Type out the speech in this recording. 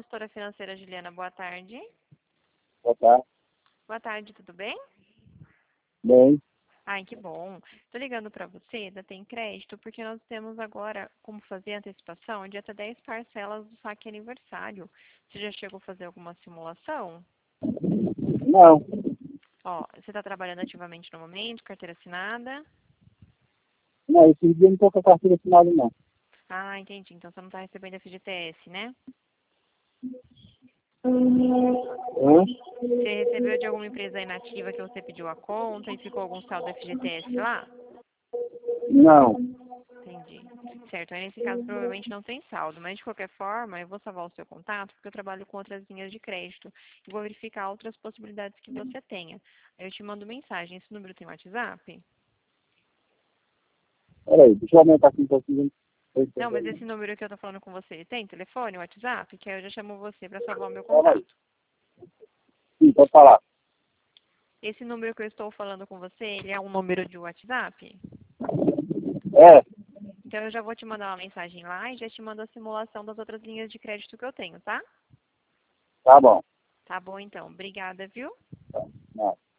consultora financeira Juliana, boa tarde. Boa tarde. Boa tarde, tudo bem? Bem, Ai, que bom. Tô ligando para você da Tem Crédito porque nós temos agora como fazer antecipação de até 10 parcelas do saque aniversário. Você já chegou a fazer alguma simulação? não. Ó, você está trabalhando ativamente no momento, carteira assinada? Não, esse dia não estou com a carteira assinada, não. Ah, entendi. Então você não está recebendo FGTS, né? Hã? Você recebeu de alguma empresa inativa que você pediu a conta e ficou algum saldo FGTS lá? Não. Entendi. Certo, aí nesse caso provavelmente não tem saldo, mas de qualquer forma eu vou salvar o seu contato porque eu trabalho com outras linhas de crédito e vou verificar outras possibilidades que você tenha. Aí eu te mando mensagem. Esse número tem WhatsApp? Peraí, deixa eu aumentar aqui um pouquinho. Não, mas esse número que eu tô falando com você, tem telefone, WhatsApp? Que aí eu já chamo você para salvar o meu Peraí. contato. Sim, pode falar. Esse número que eu estou falando com você, ele é um número de WhatsApp? É, Então eu já vou te mandar uma mensagem lá e já te mando a simulação das outras linhas de crédito que eu tenho, tá? tá bom. Tá bom então. Obrigada, viu? Não.